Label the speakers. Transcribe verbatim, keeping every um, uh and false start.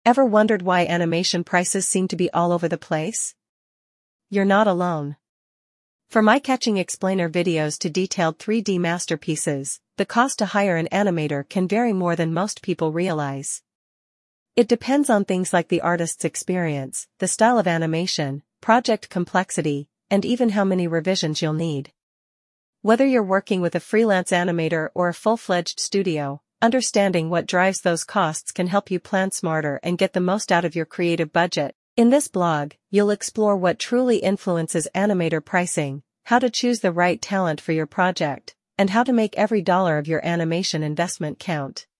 Speaker 1: Ever wondered why animation prices seem to be all over the place? You're not alone. From eye-catching explainer videos to detailed three D masterpieces, the cost to hire an animator can vary more than most people realize. It depends on things like the artist's experience, the style of animation, project complexity, and even how many revisions you'll need. Whether you're working with a freelance animator or a full-fledged studio, understanding what drives those costs can help you plan smarter and get the most out of your creative budget. In this blog, you'll explore what truly influences animator pricing, how to choose the right talent for your project, and how to make every dollar of your animation investment count.